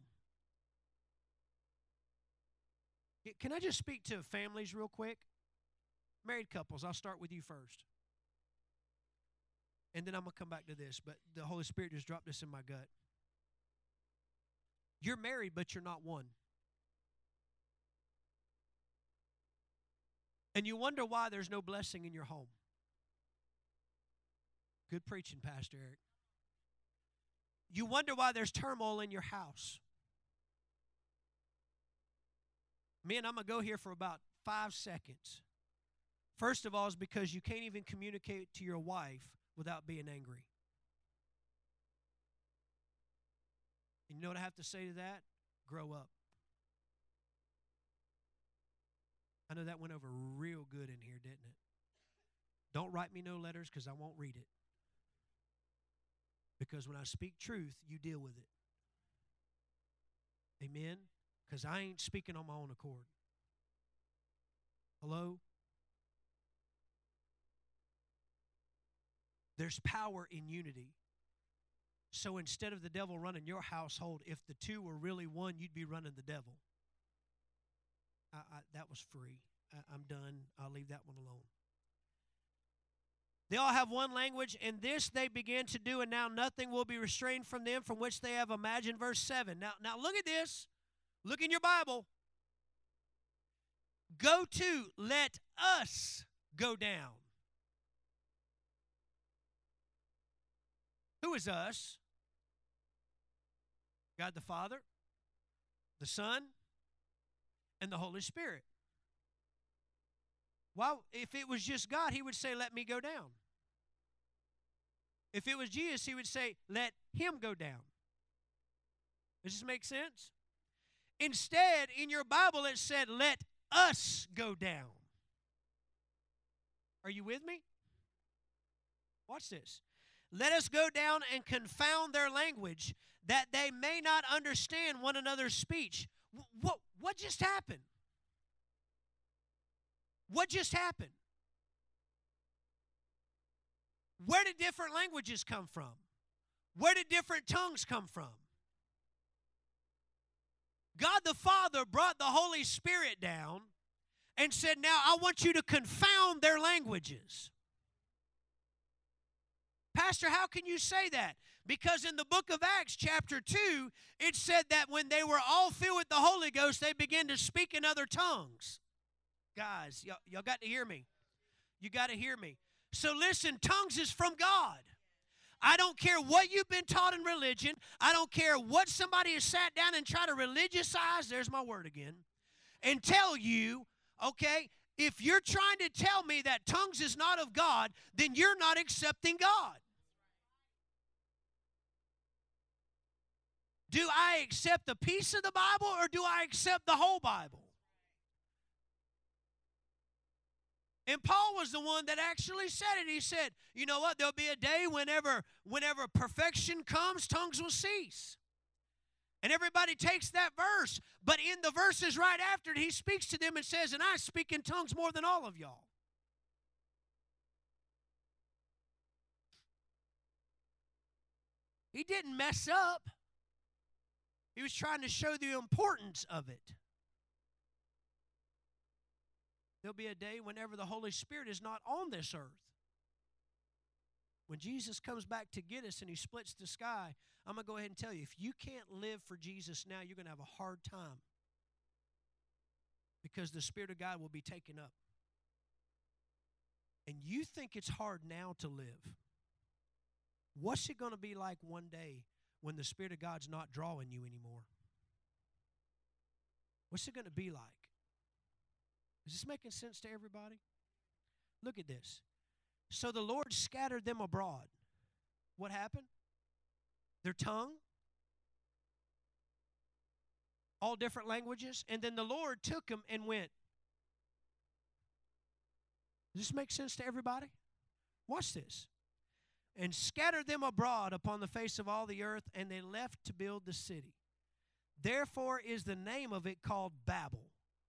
Can I just speak to families real quick? Married couples, I'll start with you first. And then I'm going to come back to this, but the Holy Spirit just dropped this in my gut. You're married, but you're not one. And you wonder why there's no blessing in your home. Good preaching, Pastor Eric. You wonder why there's turmoil in your house. Man, I'm going to go here for about five seconds. First of all, is because you can't even communicate to your wife without being angry. And you know what I have to say to that? Grow up. I know that went over real good in here, didn't it? Don't write me no letters because I won't read it. Because when I speak truth, you deal with it. Amen? Because I ain't speaking on my own accord. Hello? There's power in unity. So instead of the devil running your household, if the two were really one, you'd be running the devil. I, I, that was free. I, I'm done. I'll leave that one alone. They all have one language, and this they began to do, and now nothing will be restrained from them from which they have imagined. Verse seven. Now, now look at this. Look in your Bible. Go to, let us go down. Who is us? God the Father, the Son, and the Holy Spirit. Well, if it was just God, he would say, let me go down. If it was Jesus, he would say, let him go down. Does this make sense? Instead, in your Bible, it said, let us go down. Are you with me? Watch this. let us go down and confound their language, that they may not understand one another's speech. What, what just happened? What just happened? Where did different languages come from? Where did different tongues come from? God the Father brought the Holy Spirit down and said, now I want you to confound their languages. Pastor, how can you say that? Because in the book of Acts chapter two, it said that when they were all filled with the Holy Ghost, they began to speak in other tongues. Guys, y'all, y'all got to hear me. You got to hear me. So listen, tongues is from God. I don't care what you've been taught in religion. I don't care what somebody has sat down and tried to religiousize, there's my word again, and tell you, okay, if you're trying to tell me that tongues is not of God, then you're not accepting God. Do I accept a piece of the Bible or do I accept the whole Bible? And Paul was the one that actually said it. He said, you know what, there'll be a day whenever, whenever perfection comes, tongues will cease. And everybody takes that verse. But in the verses right after it, he speaks to them and says, and I speak in tongues more than all of y'all. He didn't mess up. He was trying to show the importance of it. There'll be a day whenever the Holy Spirit is not on this earth. When Jesus comes back to get us and he splits the sky, I'm going to go ahead and tell you, if you can't live for Jesus now, you're going to have a hard time. Because the Spirit of God will be taken up. And you think it's hard now to live. What's it going to be like one day when the Spirit of God's not drawing you anymore? What's it going to be like? Is this making sense to everybody? Look at this. So the Lord scattered them abroad. What happened? Their tongue. All different languages. And then the Lord took them and went. Does this make sense to everybody? Watch this. And scattered them abroad upon the face of all the earth, and they left to build the city. Therefore is the name of it called Babel.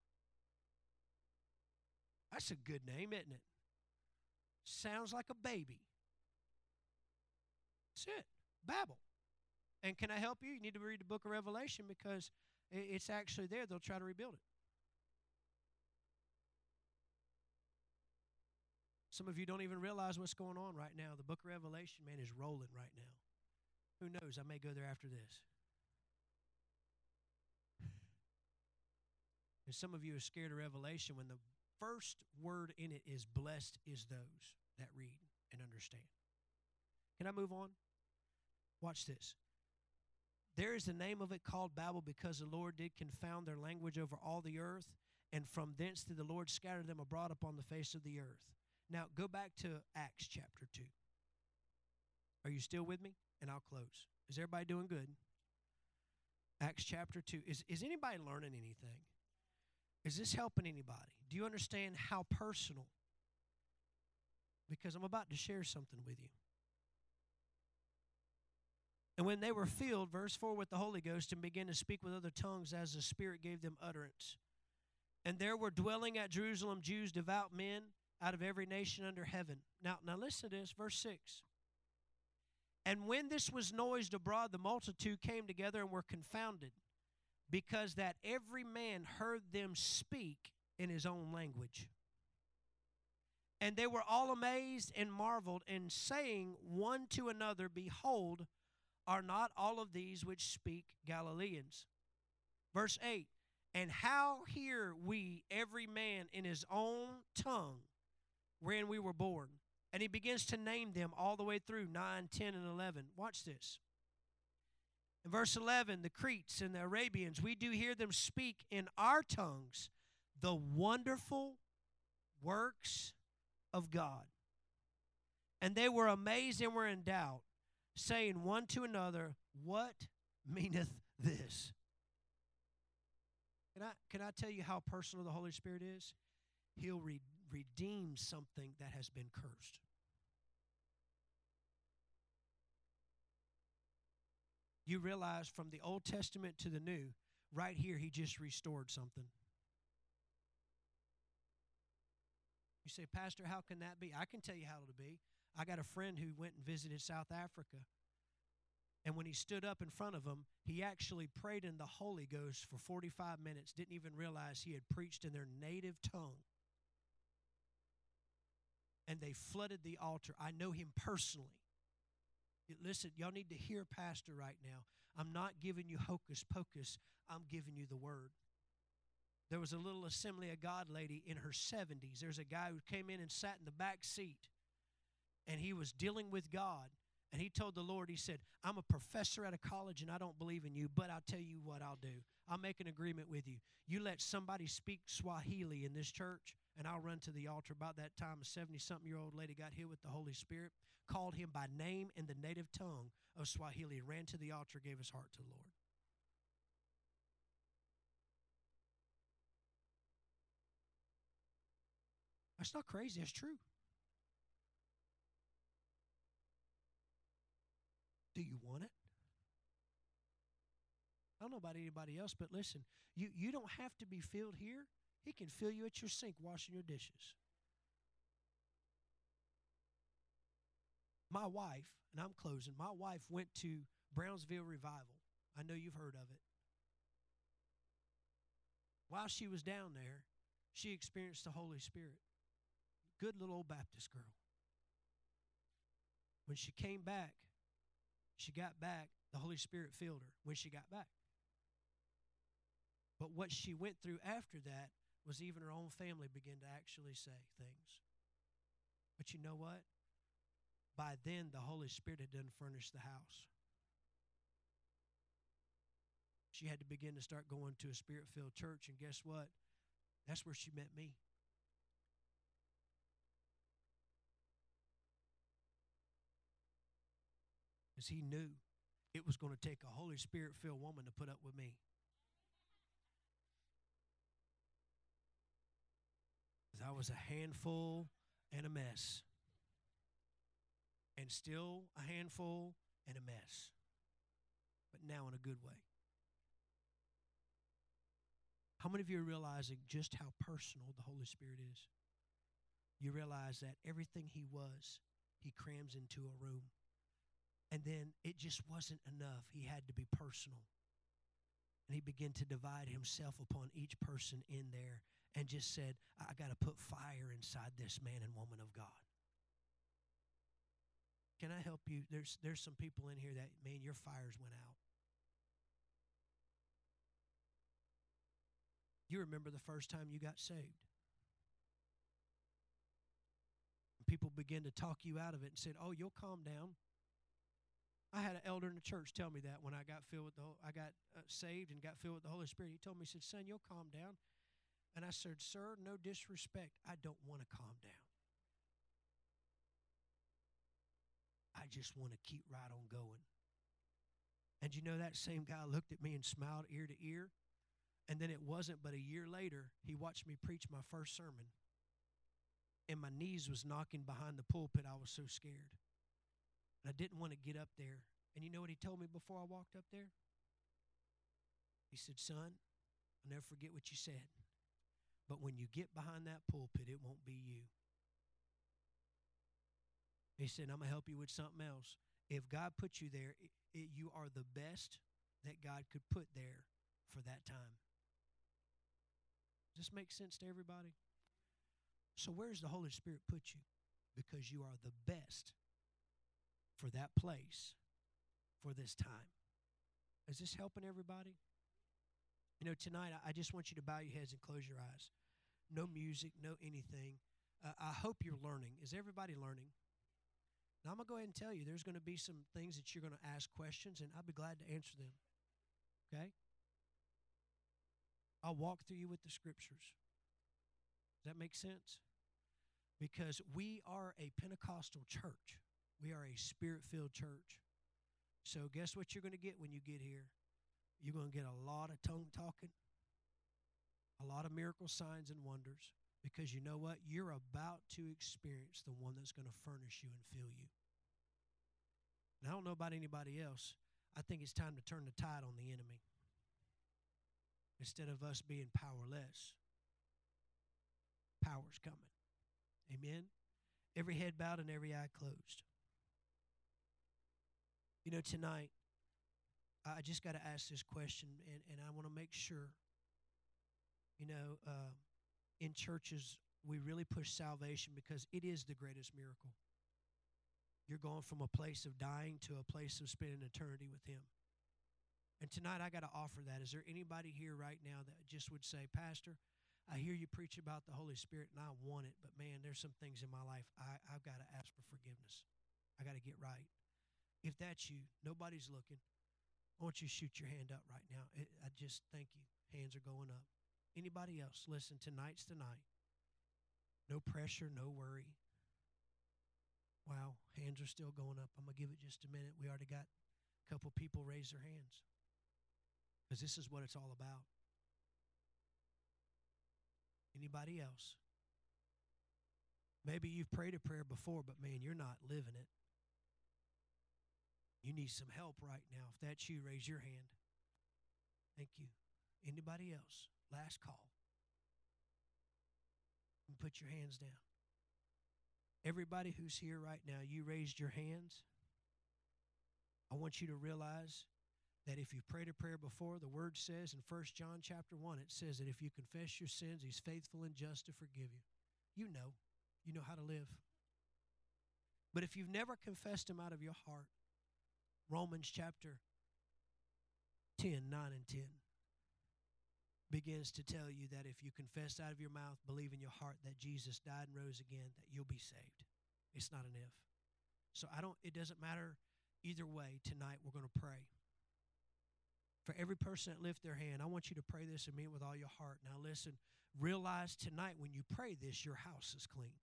That's a good name, isn't it? Sounds like a baby. That's it. Babel. And can I help you? You need to read the book of Revelation because it's actually there. They'll try to rebuild it. Some of you don't even realize what's going on right now. The book of Revelation, man, is rolling right now. Who knows? I may go there after this. And some of you are scared of Revelation when the first word in it is blessed is those that read and understand. Can I move on? Watch this. There is the name of it called Babel because the Lord did confound their language over all the earth, and from thence did the Lord scatter them abroad upon the face of the earth. Now, go back to Acts chapter two. Are you still with me? And I'll close. Is everybody doing good? Acts chapter two. Is, is anybody learning anything? Is this helping anybody? Do you understand how personal? Because I'm about to share something with you. And when they were filled, verse four, with the Holy Ghost, and began to speak with other tongues as the Spirit gave them utterance. And there were dwelling at Jerusalem Jews, devout men, out of every nation under heaven. Now, now listen to this, verse six. And when this was noised abroad, the multitude came together and were confounded, because that every man heard them speak in his own language. And they were all amazed and marveled, and saying one to another, Behold, are not all of these which speak Galileans? Verse eight, and how hear we every man in his own tongue wherein we were born? And he begins to name them all the way through nine, ten, and eleven. Watch this. In verse eleven, the Cretes and the Arabians, we do hear them speak in our tongues the wonderful works of God. And they were amazed and were in doubt, saying one to another, What meaneth this? Can I, can I tell you how personal the Holy Spirit is? He'll re- redeem something that has been cursed. You realize from the Old Testament to the New, right here, he just restored something. You say, Pastor, how can that be? I can tell you how it'll be. I got a friend who went and visited South Africa. And when he stood up in front of them, he actually prayed in the Holy Ghost for forty-five minutes, didn't even realize he had preached in their native tongue. And they flooded the altar. I know him personally. Listen, y'all need to hear Pastor right now. I'm not giving you hocus pocus. I'm giving you the word. There was a little Assembly of God lady in her seventies. There's a guy who came in and sat in the back seat, and he was dealing with God. And he told the Lord, he said, I'm a professor at a college, and I don't believe in you, but I'll tell you what I'll do. I'll make an agreement with you. You let somebody speak Swahili in this church, and I'll run to the altar. About that time, a seventy-something-year-old lady got hit with the Holy Spirit, called him by name in the native tongue of Swahili, ran to the altar, gave his heart to the Lord. That's not crazy. That's true. Do you want it? I don't know about anybody else, but listen, you, you don't have to be filled here. He can fill you at your sink washing your dishes. My wife, and I'm closing, my wife went to Brownsville Revival. I know you've heard of it. While she was down there, she experienced the Holy Spirit. Good little old Baptist girl. When she came back, she got back, the Holy Spirit filled her when she got back. But what she went through after that was even her own family began to actually say things. But you know what? By then, the Holy Spirit had done furnished the house. She had to begin to start going to a Spirit-filled church, and guess what? That's where she met me. Because he knew it was going to take a Holy Spirit-filled woman to put up with me. Because I was a handful and a mess. And still a handful and a mess. But now in a good way. How many of you are realizing just how personal the Holy Spirit is? You realize that everything he was, he crams into a room. And then it just wasn't enough. He had to be personal. And he began to divide himself upon each person in there and just said, I got to put fire inside this man and woman of God. Can I help you? There's, there's some people in here that, man, your fires went out. You remember the first time you got saved. People began to talk you out of it and said, oh, you'll calm down. I had an elder in the church tell me that when I got filled with the, I got uh, saved and got filled with the Holy Spirit. He told me, he said, son, you'll calm down. And I said, sir, no disrespect. I don't want to calm down. I just want to keep right on going. And you know, that same guy looked at me and smiled ear to ear. And then it wasn't but a year later, he watched me preach my first sermon. And my knees was knocking behind the pulpit. I was so scared. And I didn't want to get up there. And you know what he told me before I walked up there? He said, son, I'll never forget what you said. But when you get behind that pulpit, it won't be you. He said, I'm going to help you with something else. If God put you there, it, it, you are the best that God could put there for that time. Does this make sense to everybody? So where's the Holy Spirit put you? Because you are the best for that place, for this time. Is this helping everybody? You know, tonight, I just want you to bow your heads and close your eyes. No music, no anything. Uh, I hope you're learning. Is everybody learning? Now, I'm going to go ahead and tell you, there's going to be some things that you're going to ask questions, and I'll be glad to answer them. Okay? I'll walk through you with the scriptures. Does that make sense? Because we are a Pentecostal church. We are a Spirit-filled church. So guess what you're going to get when you get here? You're going to get a lot of tongue talking, a lot of miracle signs and wonders, because you know what? You're about to experience the one that's going to furnish you and fill you. And I don't know about anybody else. I think it's time to turn the tide on the enemy. Instead of us being powerless, power's coming. Amen? Every head bowed and every eye closed. You know, tonight, I just got to ask this question, and, and I want to make sure, you know, uh, in churches, we really push salvation because it is the greatest miracle. You're going from a place of dying to a place of spending eternity with Him. And tonight I got to offer that. Is there anybody here right now that just would say, Pastor, I hear you preach about the Holy Spirit and I want it, but man, there's some things in my life I, I've got to ask for forgiveness. I got to get right. If that's you, nobody's looking. I want you to shoot your hand up right now. It, I just thank you. Hands are going up. Anybody else? Listen, tonight's the night. No pressure, no worry. Wow, hands are still going up. I'm going to give it just a minute. We already got a couple people raise their hands. Because this is what it's all about. Anybody else? Maybe you've prayed a prayer before, but man, you're not living it. You need some help right now. If that's you, raise your hand. Thank you. Anybody else? Last call. And put your hands down. Everybody who's here right now, you raised your hands. I want you to realize that if you've prayed a prayer before, the Word says in First John chapter one, it says that if you confess your sins, He's faithful and just to forgive you. You know. You know how to live. But if you've never confessed Him out of your heart, Romans chapter ten, nine and ten begins to tell you that if you confess out of your mouth, believe in your heart that Jesus died and rose again, that you'll be saved. It's not an if. So I don't, it doesn't matter either way. Tonight we're going to pray. For every person that lift their hand, I want you to pray this and mean it with all your heart. Now listen, realize tonight when you pray this, your house is clean.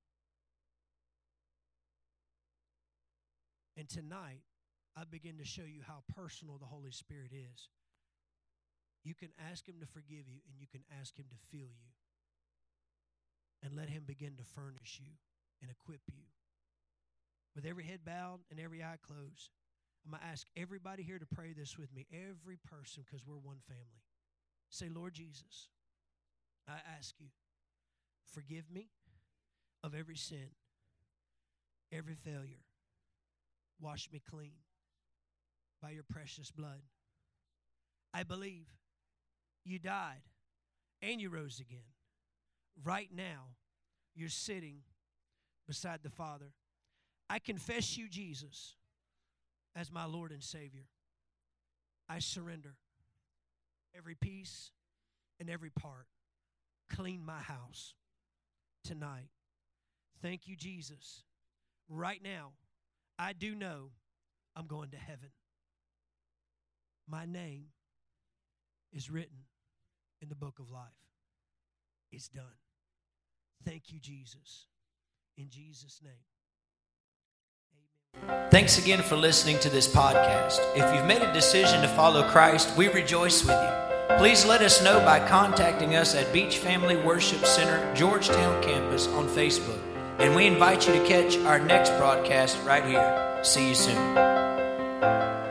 And tonight, I begin to show you how personal the Holy Spirit is. You can ask Him to forgive you, and you can ask Him to fill you. And let Him begin to furnish you and equip you. With every head bowed and every eye closed, I'm going to ask everybody here to pray this with me, every person, because we're one family. Say, Lord Jesus, I ask you, forgive me of every sin, every failure. Wash me clean by your precious blood. I believe you died and you rose again. Right now, you're sitting beside the Father. I confess you, Jesus, as my Lord and Savior. I surrender every piece and every part. Clean my house tonight. Thank you, Jesus. Right now, I do know I'm going to heaven. My name is written in the book of life. It's done. Thank you, Jesus. In Jesus' name. Thanks again for listening to this podcast. If you've made a decision to follow Christ, we rejoice with you. Please let us know by contacting us at Beach Family Worship Center, Georgetown Campus on Facebook. And we invite you to catch our next broadcast right here. See you soon.